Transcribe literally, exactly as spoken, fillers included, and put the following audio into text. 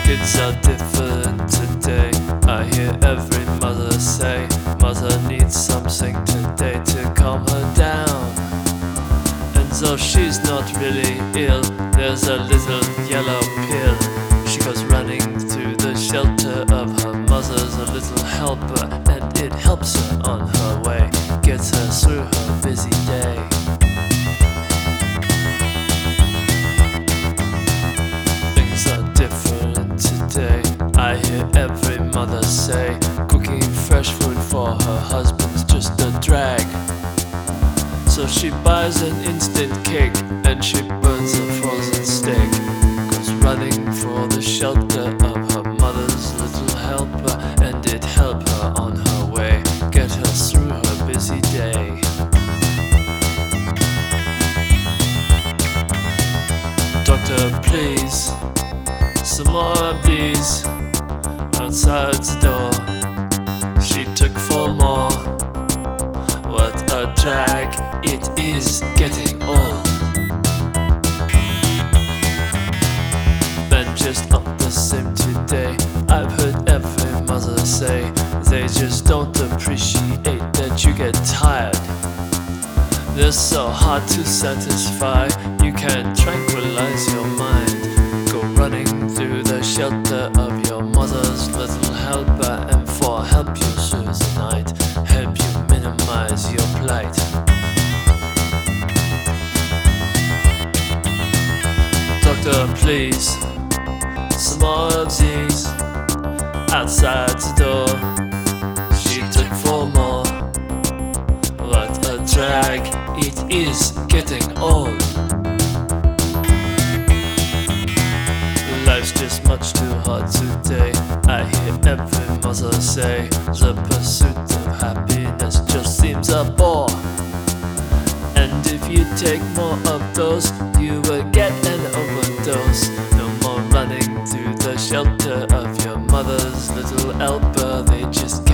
Kids are different today. I hear every mother say, mother needs something today to calm her down. And though she's not really ill, there's a little yellow pill. She goes running to the shelter of her mother's a little helper, and it helps her on her way, gets her through her busy day. Things are different today. I hear every mother say, cooking fresh food for her husband's just a drag. So she buys an instant cake and she burns a frozen steak, goes running for the shelter of her mother's little helper, and it help her on her way, get her through her busy day. Doctor, please, some more of these. Outside the door, she took four more. What a drag, it is getting old. Men just not the same today. I've heard every mother say, they just don't appreciate that you get tired. They're so hard to satisfy, you can't tranquilize your mind. Go running through the shelter of your mother's little helper, and for help you through the night, help you minimize your plight. Doctor, please, some more of these. Outside the door, she took four more. What a drag, it is getting old. Life's just much too hard today. I hear every mother say, the pursuit of happiness just seems a bore. And if you take more of those, you will get an overdose. No more running through the shelter of your mother's little helper, they just